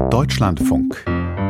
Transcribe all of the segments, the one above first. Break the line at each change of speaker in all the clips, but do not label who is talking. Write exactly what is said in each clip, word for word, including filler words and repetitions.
Deutschlandfunk.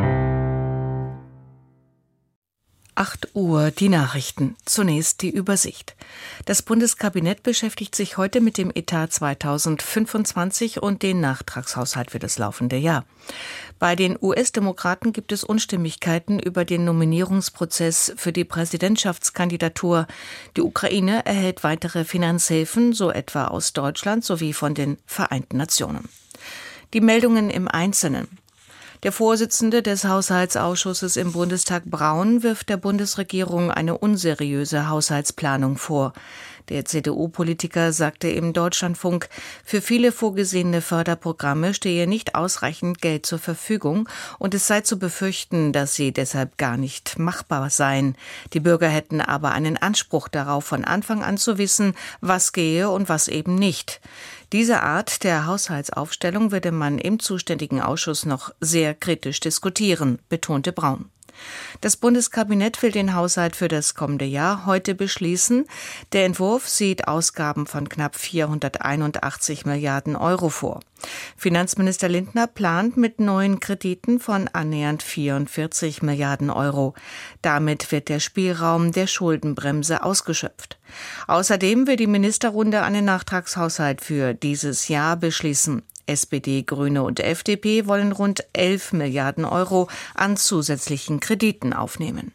acht Uhr, die Nachrichten. Zunächst die Übersicht. Das Bundeskabinett beschäftigt sich heute mit dem Etat zweitausendfünfundzwanzig und den Nachtragshaushalt für das laufende Jahr. Bei den U S-Demokraten gibt es Unstimmigkeiten über den Nominierungsprozess für die Präsidentschaftskandidatur. Die Ukraine erhält weitere Finanzhilfen, so etwa aus Deutschland sowie von den Vereinten Nationen. Die Meldungen im Einzelnen. Der Vorsitzende des Haushaltsausschusses im Bundestag, Braun, wirft der Bundesregierung eine unseriöse Haushaltsplanung vor. Der C D U-Politiker sagte im Deutschlandfunk, für viele vorgesehene Förderprogramme stehe nicht ausreichend Geld zur Verfügung und es sei zu befürchten, dass sie deshalb gar nicht machbar seien. Die Bürger hätten aber einen Anspruch darauf, von Anfang an zu wissen, was gehe und was eben nicht. Diese Art der Haushaltsaufstellung werde man im zuständigen Ausschuss noch sehr kritisch diskutieren, betonte Braun. Das Bundeskabinett will den Haushalt für das kommende Jahr heute beschließen. Der Entwurf sieht Ausgaben von knapp vierhunderteinundachtzig Milliarden Euro vor. Finanzminister Lindner plant mit neuen Krediten von annähernd vierundvierzig Milliarden Euro. Damit wird der Spielraum der Schuldenbremse ausgeschöpft. Außerdem will die Ministerrunde einen Nachtragshaushalt für dieses Jahr beschließen. S P D, Grüne und F D P wollen rund elf Milliarden Euro an zusätzlichen Krediten aufnehmen.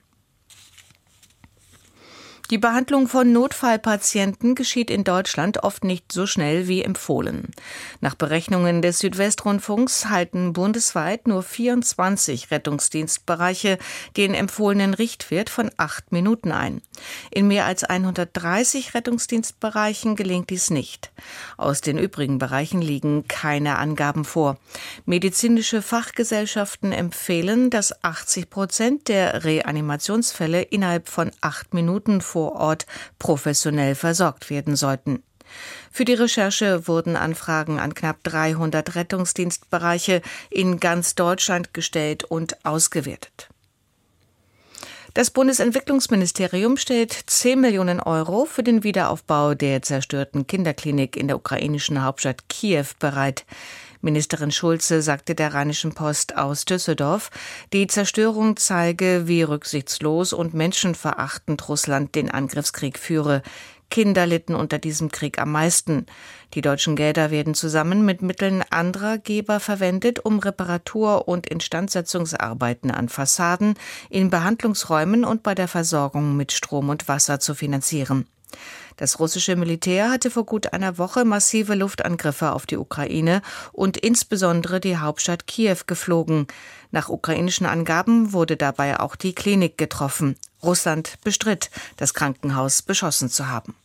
Die Behandlung von Notfallpatienten geschieht in Deutschland oft nicht so schnell wie empfohlen. Nach Berechnungen des Südwestrundfunks halten bundesweit nur vierundzwanzig Rettungsdienstbereiche den empfohlenen Richtwert von acht Minuten ein. In mehr als hundertdreißig Rettungsdienstbereichen gelingt dies nicht. Aus den übrigen Bereichen liegen keine Angaben vor. Medizinische Fachgesellschaften empfehlen, dass achtzig Prozent der Reanimationsfälle innerhalb von acht Minuten vor Ort professionell versorgt werden sollten. Für die Recherche wurden Anfragen an knapp dreihundert Rettungsdienstbereiche in ganz Deutschland gestellt und ausgewertet. Das Bundesentwicklungsministerium stellt zehn Millionen Euro für den Wiederaufbau der zerstörten Kinderklinik in der ukrainischen Hauptstadt Kiew bereit. Ministerin Schulze sagte der Rheinischen Post aus Düsseldorf, die Zerstörung zeige, wie rücksichtslos und menschenverachtend Russland den Angriffskrieg führe. Kinder litten unter diesem Krieg am meisten. Die deutschen Gelder werden zusammen mit Mitteln anderer Geber verwendet, um Reparatur- und Instandsetzungsarbeiten an Fassaden, in Behandlungsräumen und bei der Versorgung mit Strom und Wasser zu finanzieren. Das russische Militär hatte vor gut einer Woche massive Luftangriffe auf die Ukraine und insbesondere die Hauptstadt Kiew geflogen. Nach ukrainischen Angaben wurde dabei auch die Klinik getroffen. Russland bestritt, das Krankenhaus beschossen zu haben.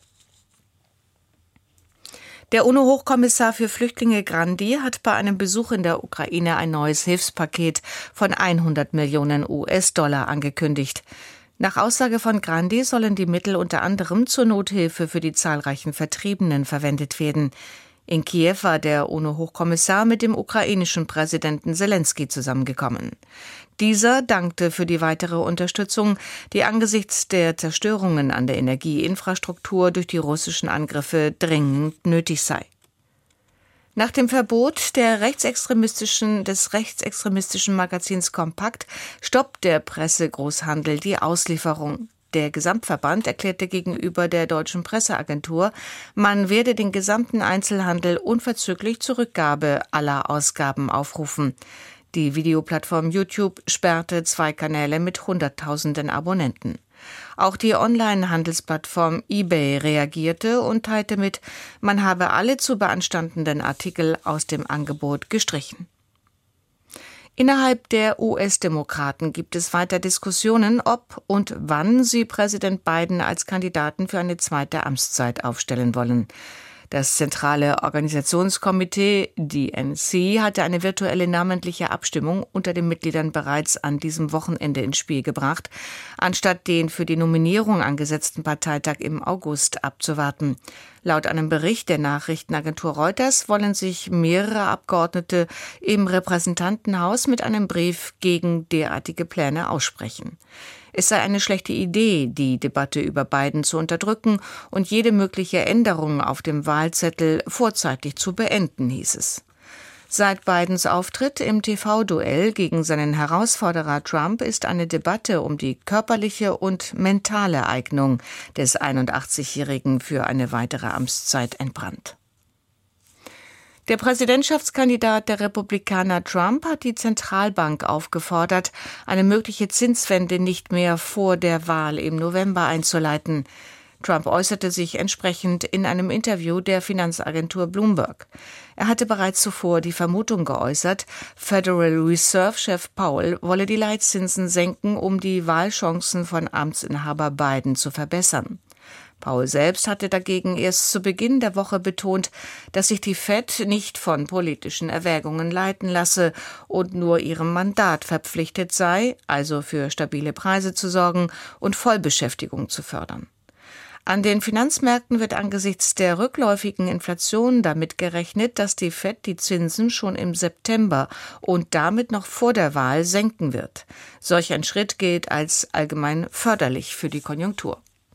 Der UNO-Hochkommissar für Flüchtlinge Grandi hat bei einem Besuch in der Ukraine ein neues Hilfspaket von hundert Millionen U S-Dollar angekündigt. Nach Aussage von Grandi sollen die Mittel unter anderem zur Nothilfe für die zahlreichen Vertriebenen verwendet werden. In Kiew war der UNO-Hochkommissar mit dem ukrainischen Präsidenten Selenskyj zusammengekommen. Dieser dankte für die weitere Unterstützung, die angesichts der Zerstörungen an der Energieinfrastruktur durch die russischen Angriffe dringend nötig sei. Nach dem Verbot der rechtsextremistischen, des rechtsextremistischen Magazins Kompakt stoppt der Pressegroßhandel die Auslieferung. Der Gesamtverband erklärte gegenüber der deutschen Presseagentur, man werde den gesamten Einzelhandel unverzüglich zur Rückgabe aller Ausgaben aufrufen. Die Videoplattform YouTube sperrte zwei Kanäle mit Hunderttausenden Abonnenten. Auch die Online-Handelsplattform eBay reagierte und teilte mit, man habe alle zu beanstandenden Artikel aus dem Angebot gestrichen. Innerhalb der U S-Demokraten gibt es weiter Diskussionen, ob und wann sie Präsident Biden als Kandidaten für eine zweite Amtszeit aufstellen wollen. Das zentrale Organisationskomitee, D N C, hatte eine virtuelle namentliche Abstimmung unter den Mitgliedern bereits an diesem Wochenende ins Spiel gebracht, anstatt den für die Nominierung angesetzten Parteitag im August abzuwarten. Laut einem Bericht der Nachrichtenagentur Reuters wollen sich mehrere Abgeordnete im Repräsentantenhaus mit einem Brief gegen derartige Pläne aussprechen. Es sei eine schlechte Idee, die Debatte über Biden zu unterdrücken und jede mögliche Änderung auf dem Wahlzettel vorzeitig zu beenden, hieß es. Seit Bidens Auftritt im T V-Duell gegen seinen Herausforderer Trump ist eine Debatte um die körperliche und mentale Eignung des einundachtzigjährigen für eine weitere Amtszeit entbrannt. Der Präsidentschaftskandidat der Republikaner Trump hat die Zentralbank aufgefordert, eine mögliche Zinswende nicht mehr vor der Wahl im November einzuleiten. Trump äußerte sich entsprechend in einem Interview der Finanzagentur Bloomberg. Er hatte bereits zuvor die Vermutung geäußert, Federal Reserve-Chef Powell wolle die Leitzinsen senken, um die Wahlchancen von Amtsinhaber Biden zu verbessern. Powell selbst hatte dagegen erst zu Beginn der Woche betont, dass sich die Fed nicht von politischen Erwägungen leiten lasse und nur ihrem Mandat verpflichtet sei, also für stabile Preise zu sorgen und Vollbeschäftigung zu fördern. An den Finanzmärkten wird angesichts der rückläufigen Inflation damit gerechnet, dass die Fed die Zinsen schon im September und damit noch vor der Wahl senken wird. Solch ein Schritt gilt als allgemein förderlich für die Konjunktur.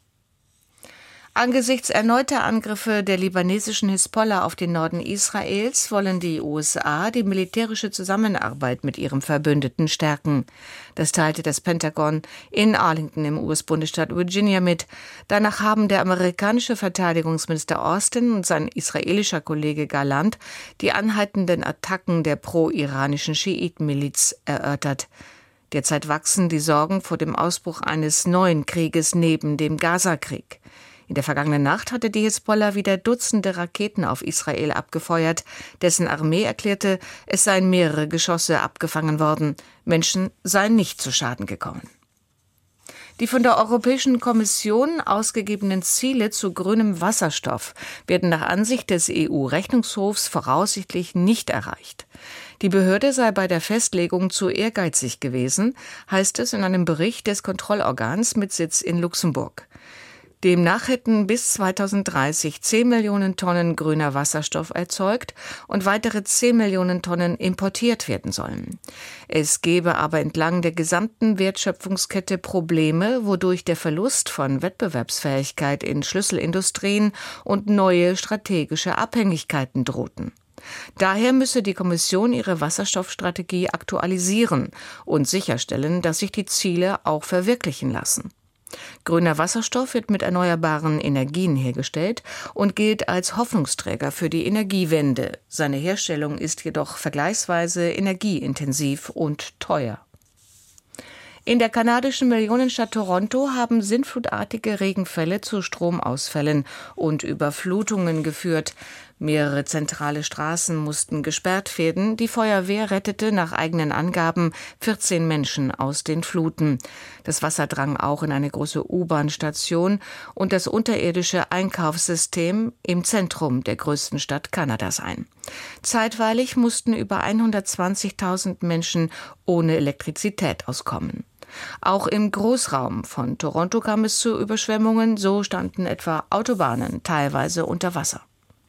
Angesichts erneuter Angriffe der libanesischen Hisbollah auf den Norden Israels wollen die U S A die militärische Zusammenarbeit mit ihrem Verbündeten stärken. Das teilte das Pentagon in Arlington im U S-Bundesstaat Virginia mit. Danach haben der amerikanische Verteidigungsminister Austin und sein israelischer Kollege Gallant die anhaltenden Attacken der pro-iranischen Schiitenmiliz erörtert. Derzeit wachsen die Sorgen vor dem Ausbruch eines neuen Krieges neben dem Gaza-Krieg. In der vergangenen Nacht hatte die Hisbollah wieder Dutzende Raketen auf Israel abgefeuert. Dessen Armee erklärte, es seien mehrere Geschosse abgefangen worden. Menschen seien nicht zu Schaden gekommen. Die von der Europäischen Kommission ausgegebenen Ziele zu grünem Wasserstoff werden nach Ansicht des E U-Rechnungshofs voraussichtlich nicht erreicht. Die Behörde sei bei der Festlegung zu ehrgeizig gewesen, heißt es in einem Bericht des Kontrollorgans mit Sitz in Luxemburg. Demnach hätten bis zweitausenddreißig zehn Millionen Tonnen grüner Wasserstoff erzeugt und weitere zehn Millionen Tonnen importiert werden sollen. Es gebe aber entlang der gesamten Wertschöpfungskette Probleme, wodurch der Verlust von Wettbewerbsfähigkeit in Schlüsselindustrien und neue strategische Abhängigkeiten drohten. Daher müsse die Kommission ihre Wasserstoffstrategie aktualisieren und sicherstellen, dass sich die Ziele auch verwirklichen lassen. Grüner Wasserstoff wird mit erneuerbaren Energien hergestellt und gilt als Hoffnungsträger für die Energiewende. Seine Herstellung ist jedoch vergleichsweise energieintensiv und teuer. In der kanadischen Millionenstadt Toronto haben sintflutartige Regenfälle zu Stromausfällen und Überflutungen geführt. Mehrere zentrale Straßen mussten gesperrt werden. Die Feuerwehr rettete nach eigenen Angaben vierzehn Menschen aus den Fluten. Das Wasser drang auch in eine große U-Bahn-Station und das unterirdische Einkaufssystem im Zentrum der größten Stadt Kanadas ein. Zeitweilig mussten über hundertzwanzigtausend Menschen ohne Elektrizität auskommen. Auch im Großraum von Toronto kam es zu Überschwemmungen, so standen etwa Autobahnen teilweise unter Wasser.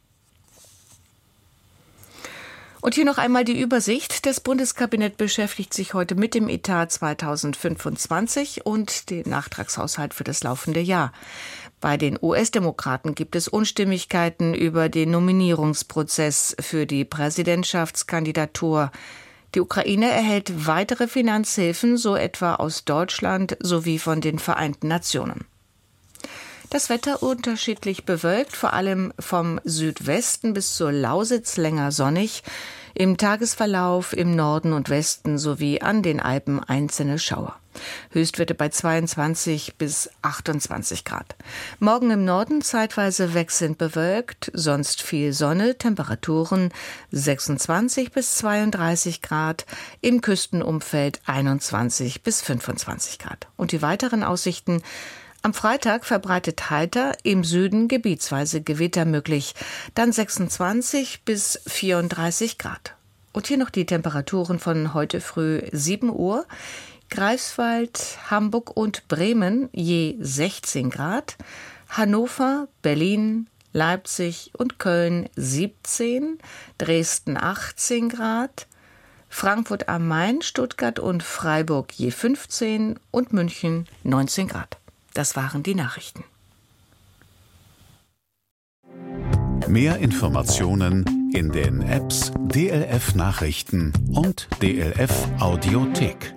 Und hier noch einmal die Übersicht. Das Bundeskabinett beschäftigt sich heute mit dem Etat zweitausendfünfundzwanzig und dem Nachtragshaushalt für das laufende Jahr. Bei den U S-Demokraten gibt es Unstimmigkeiten über den Nominierungsprozess für die Präsidentschaftskandidatur. Die Ukraine erhält weitere Finanzhilfen, so etwa aus Deutschland sowie von den Vereinten Nationen. Das Wetter unterschiedlich bewölkt, vor allem vom Südwesten bis zur Lausitz länger sonnig, im Tagesverlauf im Norden und Westen sowie an den Alpen einzelne Schauer. Höchstwerte bei zweiundzwanzig bis achtundzwanzig Grad. Morgen im Norden zeitweise wechselnd bewölkt, sonst viel Sonne, Temperaturen sechsundzwanzig bis zweiunddreißig Grad, im Küstenumfeld einundzwanzig bis fünfundzwanzig Grad. Und die weiteren Aussichten: am Freitag verbreitet heiter, im Süden gebietsweise Gewitter möglich, dann sechsundzwanzig bis vierunddreißig Grad. Und hier noch die Temperaturen von heute früh sieben Uhr. Greifswald, Hamburg und Bremen je sechzehn Grad, Hannover, Berlin, Leipzig und Köln siebzehn, Dresden achtzehn Grad, Frankfurt am Main, Stuttgart und Freiburg je fünfzehn und München neunzehn Grad. Das waren die Nachrichten.
Mehr Informationen In den Apps D L F Nachrichten und D L F Audiothek.